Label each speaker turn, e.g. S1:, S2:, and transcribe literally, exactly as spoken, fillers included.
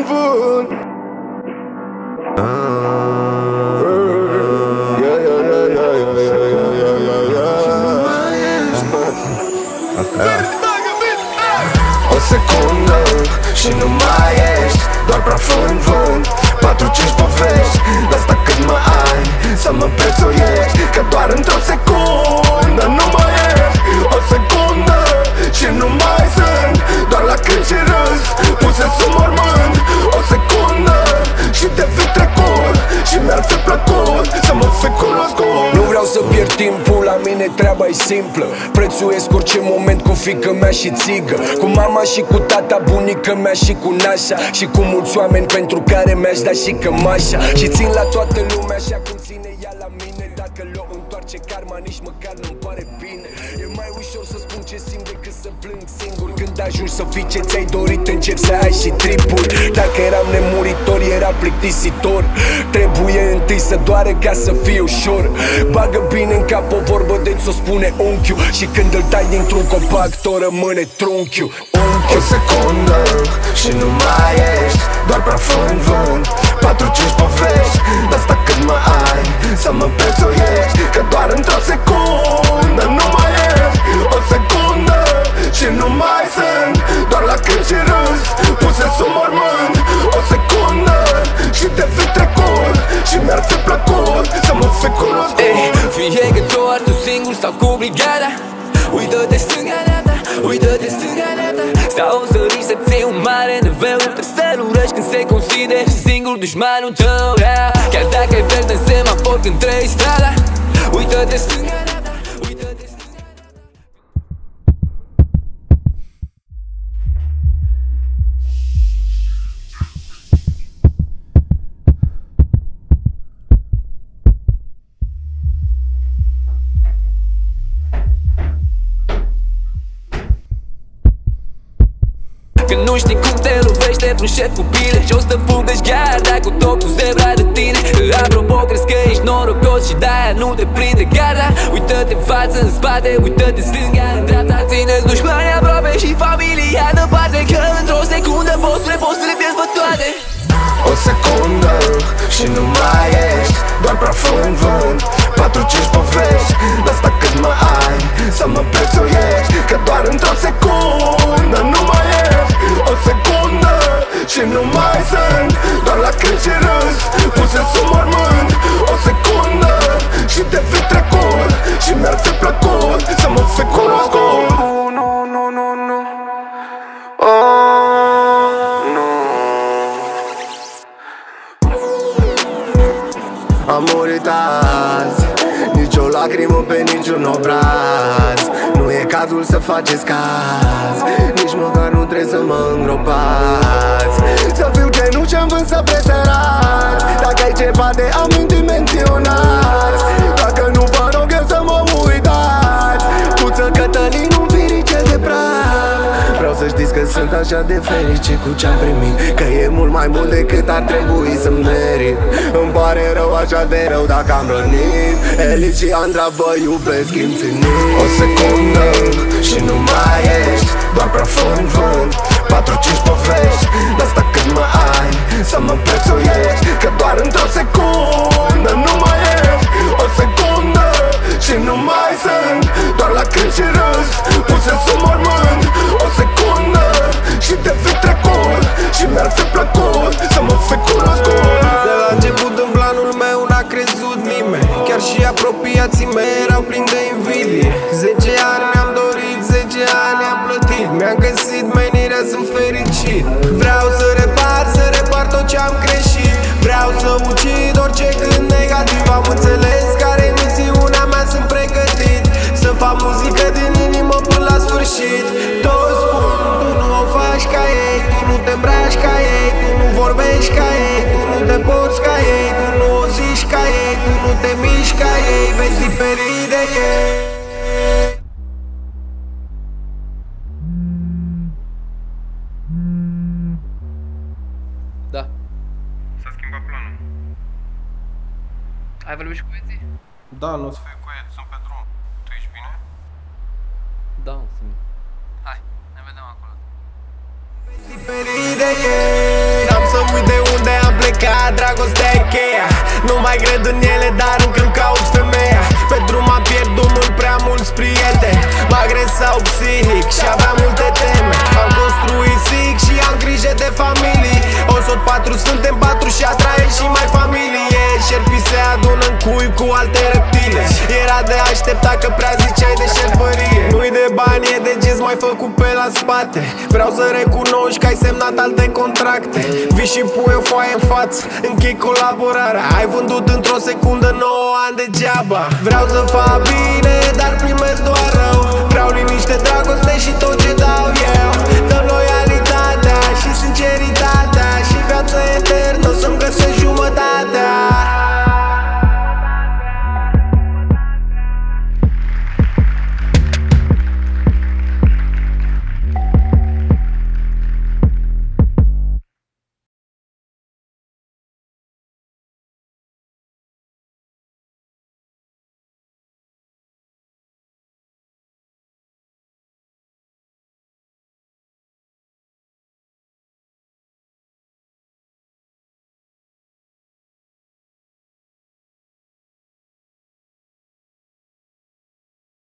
S1: vânt. O secundă și nu mai ești, doar praf în vânt. Patru-cinci povești, de asta cât mă ai, să mă prețuiești. Că doar într-o secundă nu mai ești. O secundă și nu mai sunt, doar la când și râs, puse sub mormânt. O secundă și te fi trecut, și mi-ar fi plăcut să mă fi cunoscut.
S2: Nu vreau să pierd timpul, la mine treaba e simplă. Prețuiesc orice moment cu fiică mea și țigă, cu mama și cu tata, bunica mea și cu nașa, și cu mulți oameni pentru care mi-aș da și cămașa. Și țin la toată lumea așa cum ține ea la mine. Dacă l-o întoarce karma, nici măcar nu-mi pare bine. E mai ușor să spun ce simt decât să plâng singur. Când ajungi să fii ce ți-ai dorit, încep să ai și tripuri. Dacă eram nemuritor, era plictisitor. Trebuie întâi să doare ca să fie ușor. Bagă bine în cap o vorbă, deci o spune unchiul. Și când îl tai dintr-un copac, tot rămâne trunchiul.
S1: O secundă și nu mai ești, doar praf în vânt. Patru-cinci povești, de asta cât mă ai, să mă prețuiești. Că doar într-o secundă nu mai ești. O secundă și nu mai sunt, doar la când și râs, puse sub mormânt. O secundă și te fi trecut, și mi-ar fi plăcut să mă fi cunoscut.
S3: Ei, fie că doar tu singur sau cu brigada, uită-te stânga-dreapta, uită-te stânga-dreapta. Sau să riști să ții un mare nivel, trebuie să-l urăști când se consideri singur dușmanul tău. Chiar dacă ai verde în semafor când treci strada, uită-te stânga-dreapta, uită-te stânga-dreapta. Că nu știi cum te lovește vreun șef cu bile și o să fugă-și garda cu tot cu zebra de tine. Apropo, crezi că ești norocos și de-aia nu te prinde garda. Uită-te în față, în spate, uită-te stânga, în dreapta. Țineți dușmanii aproape și familia departe, că într-o secundă poți să le, poți să le pierzi pe toate.
S1: O secundă și nu mai ești, doar praf în vânt. Patru-cinci povești, de asta cât mă ai, să mă prețuiești. Că doar într-o secundă nu mai ești. O secundă și nu mai sunt, doar la când și râs, puse sub mormânt. O secundă și te fi trecut, și mi-ar fi plăcut să mă fi cunoscut. Nu, nu, nu, nu, oh, nu. Am murit azi, nici o lacrimă pe niciun obraz. Nu e cazul să faceți caz, nici măcar nu trebuie să mă îngropați. Să fiu genul ce-am vând să presărați, dacă ai ceva de aminti menționați. Dacă nu vă rog eu să mă uitați, Puță Cătălin, un firicel de praf. Vreau să știți că sunt așa de fericit cu ce-am primit, că e mult mai mult decât ar trebui să merit. Îmi pare rău, așa de rău dacă am rănit. Eli și Andra vă iubesc infinit. O secundă și nu mai ești, doar praf în vânt. Patru-cinci povești, de asta cât mă ai, să mă prețuiești. Că doar într-o secundă nu mai ești. O secundă și nu mai sunt, doar la când și râs, puse sub mormânt. O secundă și te fi trecut, și mi-ar fi plăcut să mă fi cunoscut.
S4: De la început în planul meu n-a crezut nimeni, chiar și apropiații mei erau plini de invidie. Zece ani mi-am dorit, zece ani am plătit, mi-am găsit menirea, sunt fericit. Vreau să repar, să repar tot ce am greșit. Vreau să ucid orice gând negativ. Am înțeles care e misiunea mea, sunt pregătit să fac muzică din inimă până la sfârșit. Toți spun, tu nu o faci ca ei, tu nu te îmbraci ca ei, tu nu vorbești ca ei, tu nu te porți ca ei, tu nu o zici ca ei, tu nu te miști ca ei, vezi diferit de ei.
S3: Da.
S5: S-a schimbat planul.
S3: Ai vorbit și cu băieții?
S4: Da, nu o să
S5: Fii cu el, sunt pe drum. Tu ești bine?
S3: Da, sunt. Hai, ne vedem acolo.
S4: diferit de ei. Am să mai cred în ele, dar încă-mi caut femeia. Pe drum am pierdut mult prea mulți prieteni. Mă agresau psihic și aveam multe teme. Am construit zic și am grijă de familii. O sot patru, suntem patru și a trei și mai familie. Șerpii se adună în cui cu alte reptile. Era de așteptat că prea ziceai de șerpărie. Nu-i de bani, e de gest mai făcut pe la spate. Vreau să recunoști că ai semnat alte contracte. Vii și pui o foaie în față, închei colaborarea. Ai vândut într-o secundă nouă ani degeaba. Vreau să fac bine, dar primesc doar rău. Vreau liniște, dragoste și tot ce dau eu.